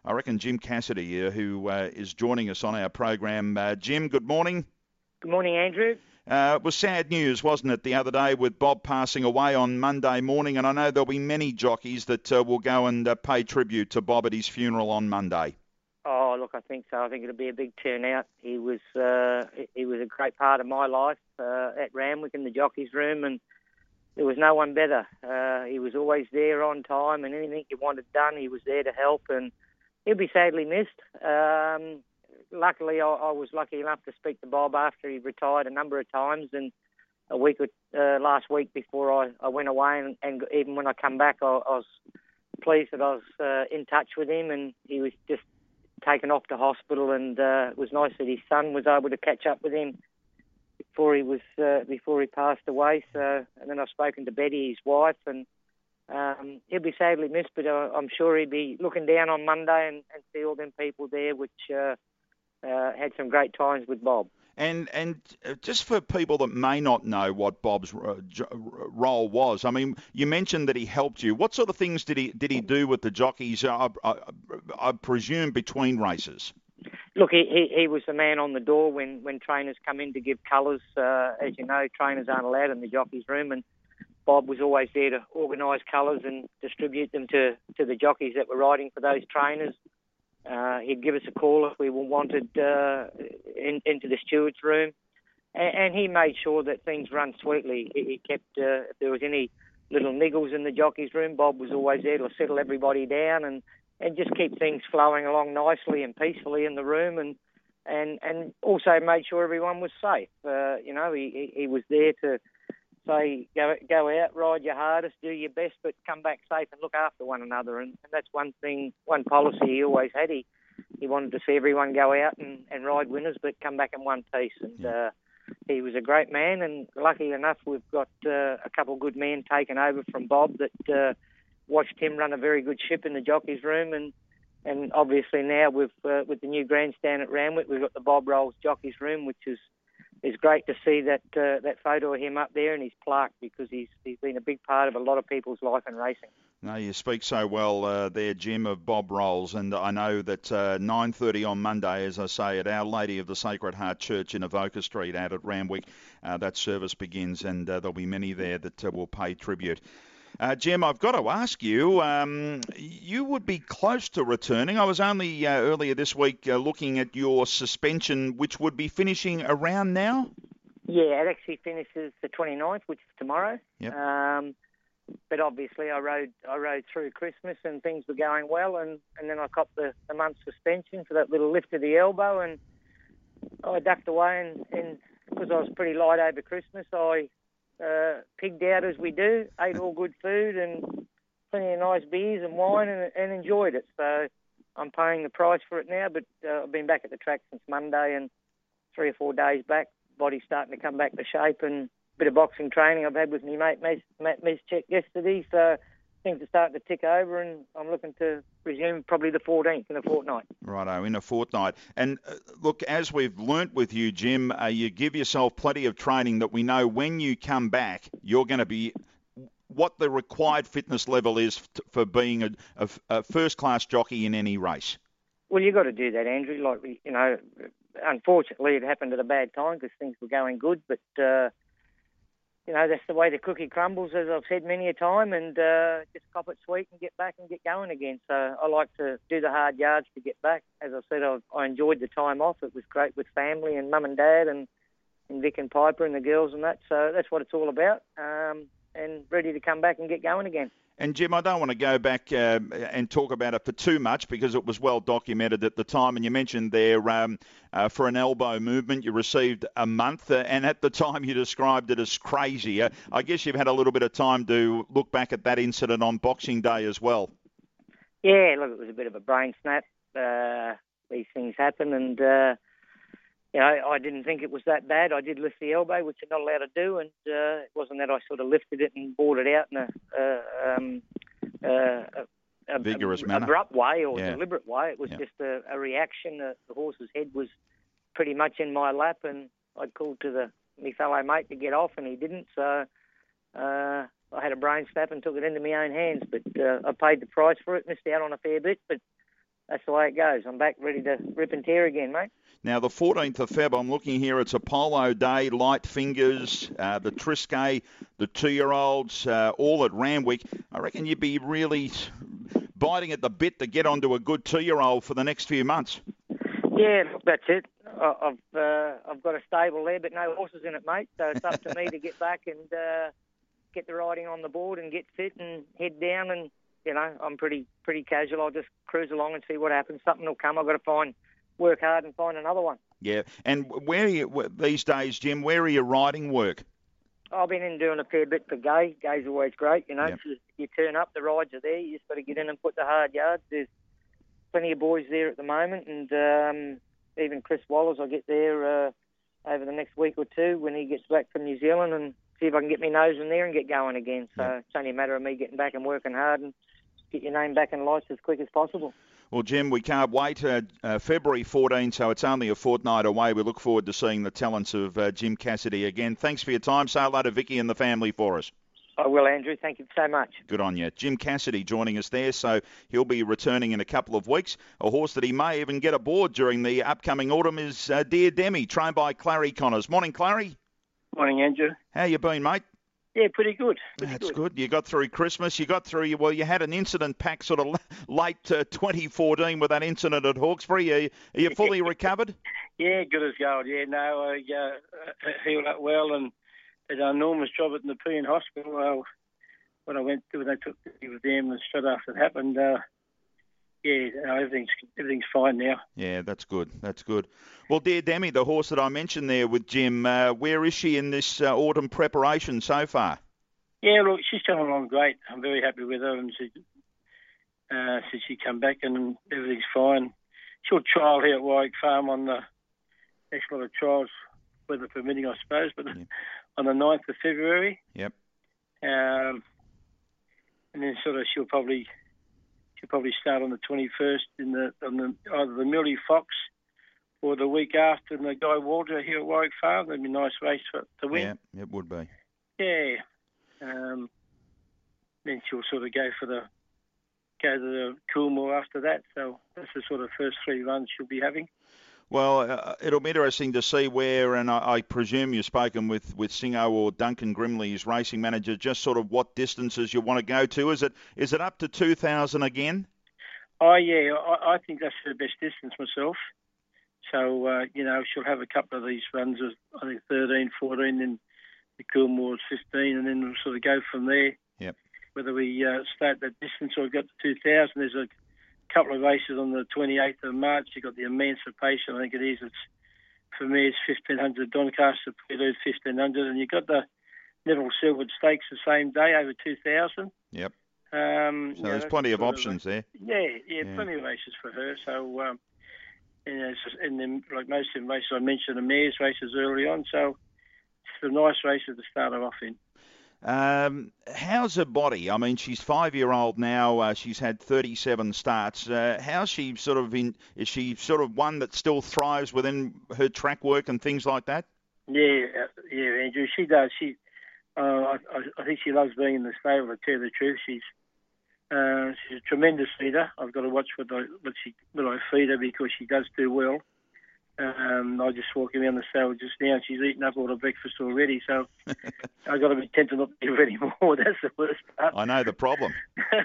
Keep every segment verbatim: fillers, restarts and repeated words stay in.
I reckon, Jim Cassidy, uh, who uh, is joining us on our program. Uh, Jim, good morning. Good morning, Andrew. Uh, it was sad news, wasn't it, the other day with Bob passing away on Monday morning, and I know there'll be many jockeys that uh, will go and uh, pay tribute to Bob at his funeral on Monday. Oh, look, I think so. I think it'll be a big turnout. He was uh, he was a great part of my life uh, at Randwick in the jockeys' room, and there was no one better. Uh, he was always there on time, and anything you wanted done, he was there to help, and he'll be sadly missed. Um, luckily, I, I was lucky enough to speak to Bob after he retired a number of times, and a week or, uh, last week before I, I went away, and, and even when I come back, I, I was pleased that I was uh, in touch with him, and he was just taken off to hospital, and uh, it was nice that his son was able to catch up with him before he was uh, before he passed away. So, and then I've spoken to Betty, his wife, and um, he'll be sadly missed, but uh, I'm sure he'll be looking down on Monday and, and see all them people there, which uh, uh, had some great times with Bob. And and just for people that may not know what Bob's role was, I mean, you mentioned that he helped you. What sort of things did he did he do with the jockeys? I, I, I presume between races. Look, he, he he was the man on the door when, when trainers come in to give colours. Uh, as you know, trainers aren't allowed in the jockeys' room, and Bob was always there to organise colours and distribute them to, to the jockeys that were riding for those trainers. Uh, he'd give us a call if we were wanted uh, in, into the steward's room, and, and he made sure that things run sweetly. He, he kept, uh, if there was any little niggles in the jockey's room, Bob was always there to settle everybody down and, and just keep things flowing along nicely and peacefully in the room, and and, and also made sure everyone was safe. Uh, you know, he, he was there to say, go go out, ride your hardest, do your best, but come back safe and look after one another. And, and that's one thing, one policy he always had. He, he wanted to see everyone go out and, and ride winners, but come back in one piece. And uh, he was a great man, and lucky enough, we've got uh, a couple of good men taken over from Bob that uh, watched him run a very good ship in the jockey's room. And, and obviously now with, uh, with the new grandstand at Randwick, we've got the Bob Rolls jockey's room, which is It's great to see that uh, that photo of him up there and his plaque, because he's he's been a big part of a lot of people's life in racing. No, you speak so well uh, there, Jim, of Bob Rolls, and I know that uh, nine thirty on Monday, as I say, at Our Lady of the Sacred Heart Church in Avoca Street out at Randwick, uh, that service begins, and uh, there'll be many there that uh, will pay tribute. Uh, Jim, I've got to ask you, um, you would be close to returning. I was only uh, earlier this week uh, looking at your suspension, which would be finishing around now? Yeah, it actually finishes the twenty-ninth, which is tomorrow. Yep. Um, but obviously I rode I rode through Christmas and things were going well, and, and then I copped the, the month's suspension for that little lift of the elbow, and I ducked away, and, and because I was pretty light over Christmas, I... Uh, pigged out as we do, ate all good food and plenty of nice beers and wine, and, and enjoyed it. So I'm paying the price for it now, but uh, I've been back at the track since Monday, and three or four days back, body's starting to come back to shape, and a bit of boxing training I've had with me mate Matt Mischek yesterday, so things are starting to tick over, and I'm looking to resume probably the fourteenth in a fortnight. Righto, in a fortnight. And uh, look, as we've learnt with you, Jim, uh, you give yourself plenty of training that we know when you come back, you're going to be what the required fitness level is f- for being a, a, a first-class jockey in any race. Well, you've got to do that, Andrew. Like, you know, unfortunately it happened at a bad time because things were going good, but... Uh, You know, that's the way the cookie crumbles, as I've said many a time, and uh, just cop it sweet and get back and get going again. So I like to do the hard yards to get back. As I said, I, I enjoyed the time off. It was great with family and mum and dad and, and Vic and Piper and the girls and that. So that's what it's all about, um, and ready to come back and get going again. And, Jim, I don't want to go back uh, and talk about it for too much because it was well documented at the time. And you mentioned there um, uh, for an elbow movement, you received a month. Uh, and at the time, you described it as crazy. Uh, I guess you've had a little bit of time to look back at that incident on Boxing Day as well. Yeah, look, it was a bit of a brain snap. Uh, these things happen. And, uh, you know, I didn't think it was that bad. I did lift the elbow, which you're not allowed to do, and uh, it wasn't that I sort of lifted it and brought it out in a, uh, um, uh, a, vigorous a, manner, abrupt way or yeah. deliberate way. It was yeah. just a, a reaction. Uh, the horse's head was pretty much in my lap, and I called to the my fellow mate to get off, and he didn't. So uh, I had a brain snap and took it into my own hands. But uh, I paid the price for it, missed out on a fair bit, but that's the way it goes. I'm back ready to rip and tear again, mate. Now, the fourteenth of February, I'm looking here, it's Apollo Day, Light Fingers, uh, the Triscay, the two-year-olds, uh, all at Randwick. I reckon you'd be really biting at the bit to get onto a good two-year-old for the next few months. Yeah, look, that's it. I- I've uh, I've got a stable there, but no horses in it, mate. So it's up to me to get back and uh, get the riding on the board and get fit and head down. And, you know, I'm pretty pretty casual. I'll just cruise along and see what happens. Something will come. I've got to find... work hard and find another one. Yeah, and where are you, these days, Jim, where are you riding work? I've been in doing a fair bit for Gay. Gay's always great, you know. Yep. You, you turn up, the rides are there. You just got to get in and put the hard yards. There's plenty of boys there at the moment, and um, even Chris Wallace, I'll get there uh, over the next week or two when he gets back from New Zealand and see if I can get my nose in there and get going again. So Yep. It's only a matter of me getting back and working hard and get your name back in lights as quick as possible. Well, Jim, we can't wait. Uh, uh, February fourteenth, so it's only a fortnight away. We look forward to seeing the talents of uh, Jim Cassidy again. Thanks for your time. Say hello to Vicky and the family for us. I will, Andrew. Thank you so much. Good on you. Jim Cassidy joining us there, so he'll be returning in a couple of weeks. A horse that he may even get aboard during the upcoming autumn is uh, Dear Demi, trained by Clary Connors. Morning, Clary. Morning, Andrew. How you been, mate? Yeah, pretty good. Pretty That's good. good. You got through Christmas. You got through, well, you had an incident pack sort of late uh, twenty fourteen with that incident at Hawkesbury. Are you, are you fully recovered? Yeah, good as gold. Yeah, no, I uh, healed up well and did an enormous job at the Nepean Hospital. Uh, when I went to, when they took me with them and straight after it happened, uh, yeah, no, everything's everything's fine now. Yeah, that's good. That's good. Well, Dear Demi, the horse that I mentioned there with Jim, uh, where is she in this uh, autumn preparation so far? Yeah, look, she's coming along great. I'm very happy with her, and she, uh, since she come back and everything's fine. She'll trial here at Warwick Farm on the next lot of trials, weather permitting, I suppose, but Yep. on the ninth of February. Yep. Um, and then sort of she'll probably she'll probably start on the twenty-first in the on the either the Millie Fox or the week after in the Guy Walter here at Warwick Farm. That'd be a nice race for, to win. Yeah, it would be. Yeah. Um, then she'll sort of go for the go to the Coolmore after that. So that's the sort of first three runs she'll be having. Well, uh, it'll be interesting to see where, and I, I presume you've spoken with, with Singo or Duncan Grimley, his racing manager, just sort of what distances you want to go to. Is it is it up to two thousand again? Oh, yeah, I, I think that's the best distance myself. So, uh, you know, she'll have a couple of these runs of, I think, thirteen, fourteen, and the Coolmore's fifteen, and then we'll sort of go from there. Yep. Whether we uh, start that distance or get to two thousand, there's a couple of races on the twenty-eighth of March. You've got the Emancipation, I think it is. It's for me, it's fifteen hundred. Doncaster Prelude, fifteen hundred. And you've got the Neville Silver Stakes the same day, over two thousand. Yep. Um, So you know, there's plenty of sort options there. Yeah, yeah, Yeah. plenty of races for her. So, um, you know, it's just- and then, like most of the races I mentioned, the mares races early on. So it's a nice races to start her off in. Um, how's her body? I mean, she's five-year-old now. Uh, she's had thirty-seven starts. Uh, how's she sort of in? Is she sort of one that still thrives within her track work and things like that? Yeah, uh, yeah, Andrew. She does. She, uh, I, I think she loves being in the stable. To tell you the truth, she's uh, she's a tremendous feeder. I've got to watch what I what she what I feed her because she does do well. Um, I just walk around the stable just now, and she's eaten up all the breakfast already. So I've got to be tempted not to give her any more. That's the worst part. I know the problem.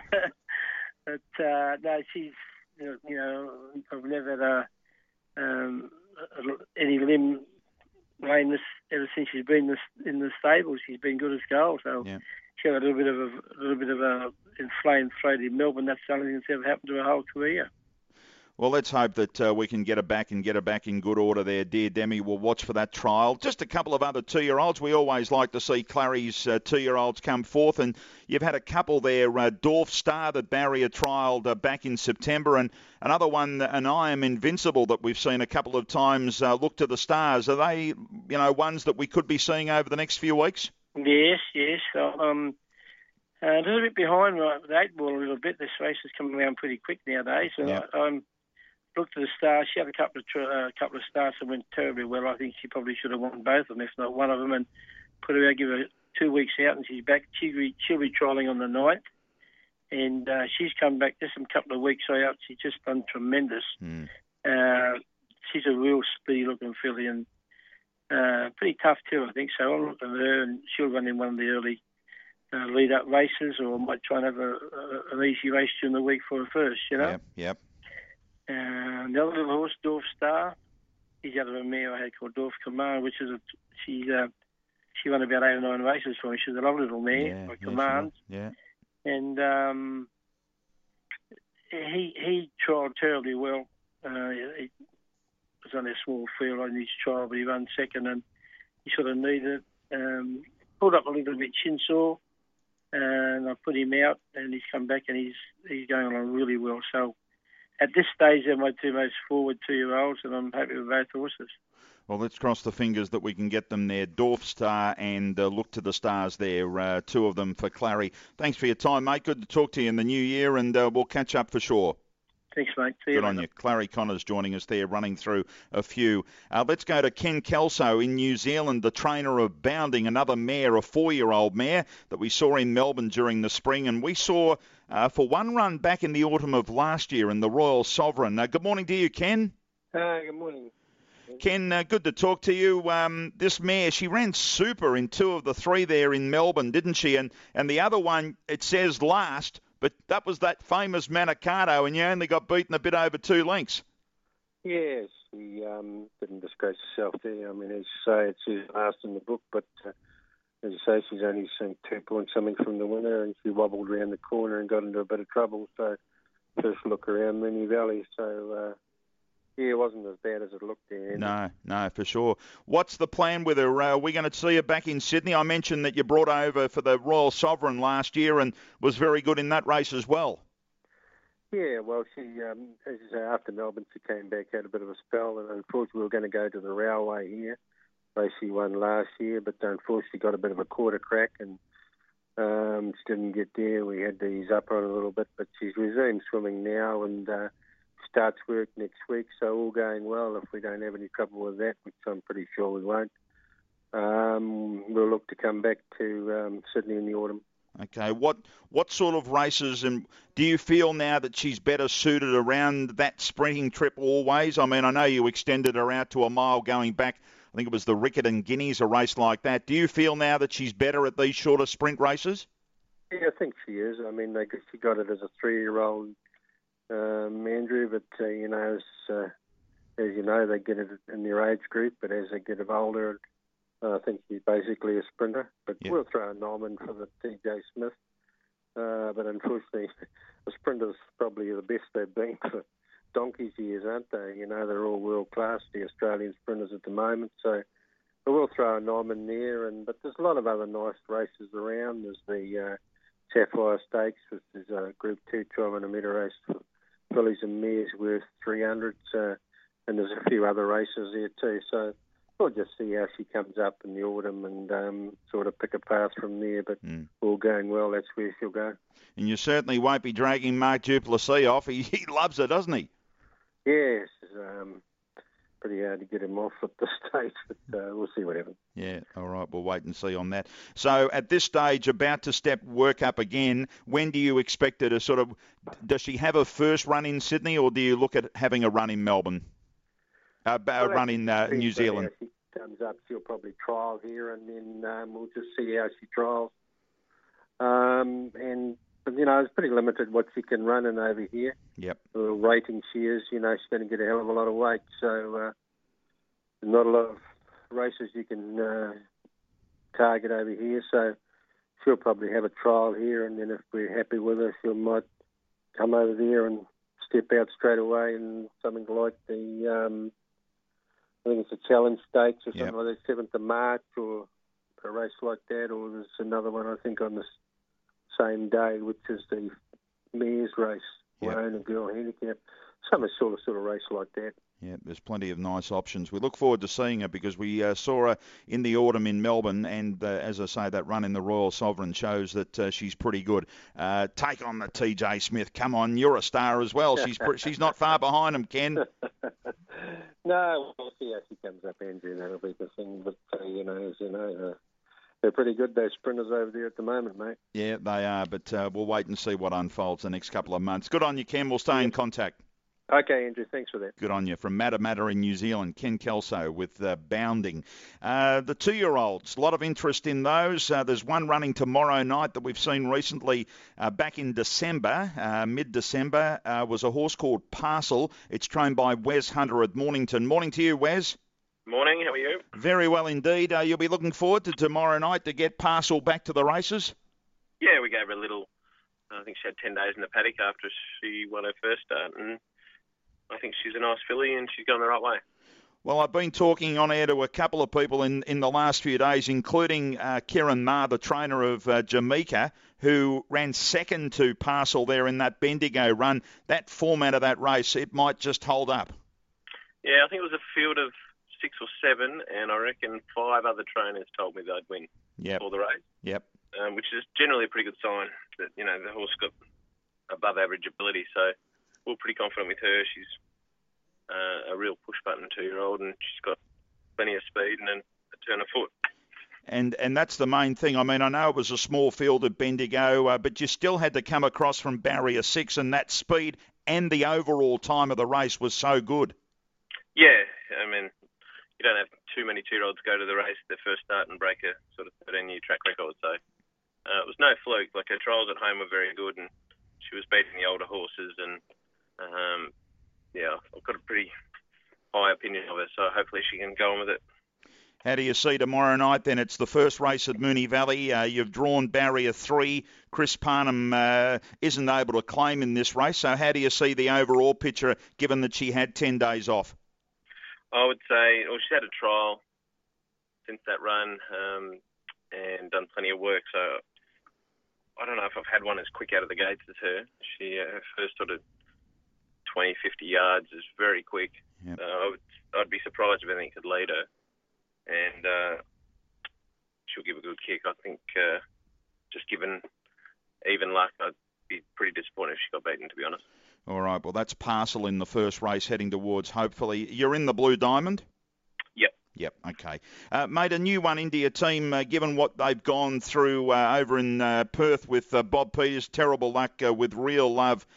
But uh, no, she's you know I've never had a, um, any limb lameness ever since she's been this, in the stable. She's been good as gold. So Yeah. she had a little bit of a, a little bit of a inflamed throat in Melbourne. That's something that's ever happened to her whole career. Well, let's hope that uh, we can get her back and get her back in good order there, Dear Demi. We'll watch for that trial. Just a couple of other two-year-olds. We always like to see Clary's uh, two-year-olds come forth, and you've had a couple there. Uh, Dorf Star that Barrier trialled uh, back in September, and another one, an I Am Invincible, that we've seen a couple of times uh, look to the stars. Are they, you know, ones that we could be seeing over the next few weeks? Yes, yes. Um, a little bit behind uh, the eight ball a little bit. This race is coming around pretty quick nowadays. And Yeah. I, I'm looked at the stars. She had a couple of a uh, couple of starts that went terribly well. I think she probably should have won both of them, if not one of them, and put her out, give her two weeks out, and she's back. She'll be, she'll be trialling on the ninth. and uh, she's come back just a couple of weeks out. She's just done tremendous. Mm. Uh, she's a real speedy-looking filly and uh, pretty tough too, I think. So I'm looking at her, and she'll run in one of the early uh, lead-up races, or I might try and have a, a, an easy race during the week for her first, you know? Yep, yep. And the other little horse, Dorf Star, she's out of a mare I had called Dorf Command, which is a, she's, uh, she won about eight or nine races for me. She's a lovely little mare, Yeah, by yeah, Command. sure. Yeah. And um, he he trialled terribly well. Uh, he was on a small field on his trial, but he ran second, and he sort of needed it. Um, pulled up a little bit shin sore, and I put him out, and he's come back, and he's he's going along really well. So at this stage, they're my two most forward two-year-olds, and I'm happy with both horses. Well, let's cross the fingers that we can get them there. Dorf Star and uh, Look to the Stars there, uh, two of them for Clary. Thanks for your time, mate. Good to talk to you in the new year, and uh, we'll catch up for sure. Thanks, mate. See Good you on later. you. Clary Connors joining us there, running through a few. Uh, let's go to Ken Kelso in New Zealand, the trainer of Bounding, another mare, a four-year-old mare that we saw in Melbourne during the spring, and we saw uh, for one run back in the autumn of last year in the Royal Sovereign. Uh, good morning to you, Ken. Uh, good morning. Ken, uh, good to talk to you. Um, this mare, she ran super in two of the three there in Melbourne, didn't she? And and the other one, it says last, but that was that famous Manicato, and you only got beaten a bit over two lengths. Yeah, she um, didn't disgrace herself there. I mean, as you say, it's his last in the book, but uh, as you say, she's only seen two points something from the winner, and she wobbled around the corner and got into a bit of trouble. So first look around Moonee Valley, so... Uh, Yeah, it wasn't as bad as it looked there. No, no, for sure. What's the plan with her? Uh, are we going to see her back in Sydney? I mentioned that you brought over for the Royal Sovereign last year and was very good in that race as well. Yeah, well, she, um, as you say, after Melbourne, she came back, had a bit of a spell, and unfortunately we were going to go to the Railway here. Race she won last year, but unfortunately got a bit of a quarter crack, and um, she didn't get there. We had to ease up on her a little bit, but she's resumed swimming now, and... Uh, starts work next week, so all going well. If we don't have any trouble with that, which I'm pretty sure we won't, um, we'll look to come back to um, Sydney in the autumn. Okay, what what sort of races, and do you feel now that she's better suited around that sprinting trip always? I mean, I know you extended her out to a mile going back, I think it was the Riccarton Guineas, a race like that. Do you feel now that she's better at these shorter sprint races? Yeah, I think she is. I mean, they, she got it as a three-year-old, Um, Andrew, but uh, you know, as, uh, as you know, they get it in their age group, but as they get older, uh, I think she's basically a sprinter. But yep. We'll throw a Norman for the T J Smith. Uh, but unfortunately, the sprinters probably are the best they've been for donkey's years, aren't they? You know, they're all world class, the Australian sprinters at the moment. So but we'll throw a Norman there, and but there's a lot of other nice races around. There's the uh, Sapphire Stakes, which is a Group Two twelve hundred metre race for fillies and mares worth three hundred, uh, and there's a few other races there too. So we'll just see how she comes up in the autumn and um, sort of pick a path from there. But mm. all going well, that's where she'll go. And you certainly won't be dragging Mark Duplessis off. He, he loves it, doesn't he? Yes, um, pretty hard to get him off at this stage, but uh, we'll see what happens. Yeah, all right, we'll wait and see on that. So at this stage, about to step work up again, when do you expect her to sort of, does she have a first run in Sydney, or do you look at having a run in Melbourne, uh, a well, run in uh, New Zealand? How she comes up, she'll probably trial here, and then um, we'll just see how she trials. Um, and, you know, it's pretty limited what she can run in over here. Yep. The rating she is, you know, she's going to get a hell of a lot of weight, so uh, not a lot of races you can uh, target over here, so she'll probably have a trial here, and then if we're happy with her, she might come over there and step out straight away in something like the, um, I think it's a Challenge Stakes or something yep. like that, seventh of March, or a race like that, or there's another one, I think, on the same day, which is the Mares race, yep. Wayne Girl Handicap, some sort of, sort of race like that. Yeah, there's plenty of nice options. We look forward to seeing her because we uh, saw her in the autumn in Melbourne, and uh, as I say, that run in the Royal Sovereign shows that uh, she's pretty good. Uh, take on the T J Smith. Come on, you're a star as well. She's pre- she's not far behind him, Ken. No, we'll see how she comes up, Andrew. That'll be the thing. But uh, you know, as you know, uh, They're pretty good, those sprinters over there at the moment, mate. Yeah, they are, but uh, we'll wait and see what unfolds the next couple of months. Good on you, Ken. We'll stay in contact. Okay, Andrew, thanks for that. Good on you. From Matamata in New Zealand, Ken Kelso with uh, Bounding. Uh, the two-year-olds, a lot of interest in those. Uh, there's one running tomorrow night that we've seen recently uh, back in December, uh, mid-December, uh, was a horse called Parcel. It's trained by Wes Hunter at Mornington. Morning to you, Wes. Morning, how are you? Very well indeed. Uh, you'll be looking forward to tomorrow night to get Parcel back to the races? Yeah, we gave her a little, I think she had ten days in the paddock after she won her first start, and I think she's a nice filly and she's going the right way. Well, I've been talking on air to a couple of people in, in the last few days, including uh, Kieran Ma, the trainer of uh, Jamaica, who ran second to Parcel there in that Bendigo run. That format of that race, it might just hold up. Yeah, I think it was a field of six or seven, and I reckon five other trainers told me they'd win yep. for the race. Yep. Um, which is generally a pretty good sign that, you know, the horse got above average ability. So we're pretty confident with her. She's uh, a real push-button two-year-old, and she's got plenty of speed and a turn of foot. And and that's the main thing. I mean, I know it was a small field at Bendigo, uh, but you still had to come across from barrier six, and that speed and the overall time of the race was so good. Yeah, I mean, you don't have too many two-year-olds go to the race at their first start and break a sort of thirteen-year track record. So uh, it was no fluke. Like, her trials at home were very good, and she was beating the older horses, and um, yeah, I've got a pretty high opinion of her, so hopefully she can go on with it. How do you see tomorrow night then? It's the first race at Moonee Valley. Uh, you've drawn barrier three. Chris Parnham uh, isn't able to claim in this race, so how do you see the overall picture given that she had ten days off? I would say, well, she's had a trial since that run um, and done plenty of work, so I don't know if I've had one as quick out of the gates as her. She, uh, her first sort of twenty, fifty yards is very quick. Yep. Uh, I would, I'd be surprised if anything could lead her. And uh, she'll give a good kick. I think uh, just given even luck, I'd be pretty disappointed if she got beaten, to be honest. All right, well, that's Parcel in the first race heading towards, hopefully. You're in the Blue Diamond? Yep. Yep, okay. Uh, mate, a new one into your team, uh, given what they've gone through uh, over in uh, Perth with uh, Bob Peters, terrible luck uh, with Real Love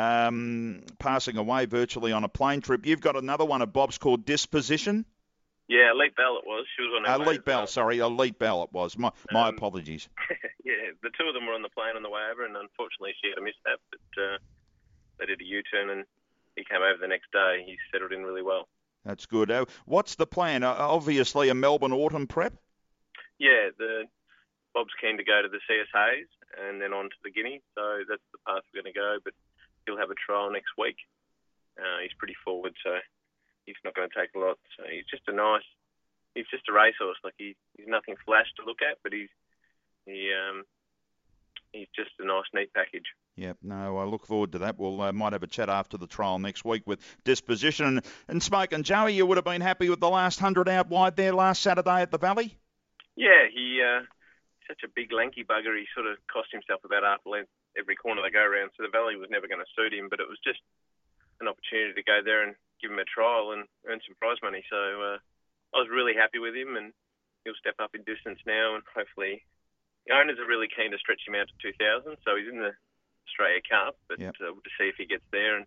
um, passing away virtually on a plane trip. You've got another one of Bob's called Disposition? Yeah, Elite Bell it was. She was on her Elite Bell, well. sorry, Elite Bell it was. My, my um, apologies. Yeah, the two of them were on the plane on the way over, and unfortunately she had a mishap, but uh, they did a U-turn and he came over the next day. He settled in really well. That's good. Uh, what's the plan? Uh, obviously a Melbourne autumn prep? Yeah, the Bob's keen to go to the C S Hayes and then on to the Guinea, so that's the path we're going to go, but he'll have a trial next week. Uh, he's pretty forward, so he's not going to take a lot. So he's just a nice, he's just a racehorse. Like he, he's nothing flash to look at, but he's he um he's just a nice, neat package. Yep, no, I look forward to that. We'll uh, might have a chat after the trial next week with Disposition. And, and Smoke and Joey, you would have been happy with the last hundred out wide there last Saturday at the Valley? Yeah, he uh, such a big lanky bugger. He sort of cost himself about half a length every corner they go around. So the Valley was never going to suit him, but it was just an opportunity to go there and give him a trial and earn some prize money. So uh, I was really happy with him, and he'll step up in distance now, and hopefully the owners are really keen to stretch him out to two thousand. So he's in the Australia Cup, but yep. uh, we'll just see if he gets there, and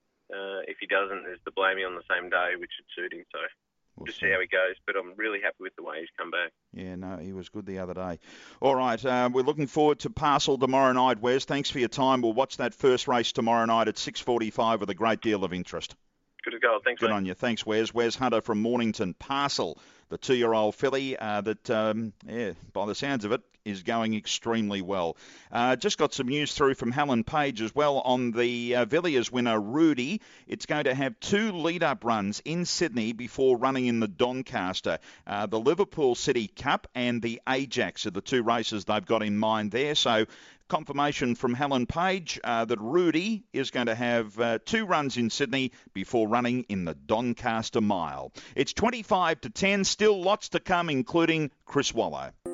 uh, if he doesn't, there's the Blamey on the same day, which would suit him. So we'll just see. see how he goes, but I'm really happy with the way he's come back. Yeah, no, he was good the other day. All right, uh, we're looking forward to Parcel tomorrow night, Wes. Thanks for your time. We'll watch that first race tomorrow night at six forty-five with a great deal of interest. Good to go. Thanks, Good mate. on you. Thanks, Wes. Wes Hunter from Mornington. Parcel, the two-year-old filly uh, that, um, yeah, by the sounds of it, is going extremely well. Uh, just got some news through from Helen Page as well on the uh, Villiers winner, Rudy. It's going to have two lead-up runs in Sydney before running in the Doncaster. Uh, the Liverpool City Cup and the Ajax are the two races they've got in mind there. So confirmation from Helen Page uh, that Rudy is going to have uh, two runs in Sydney before running in the Doncaster Mile. It's twenty-five to ten, still lots to come, including Chris Wallow.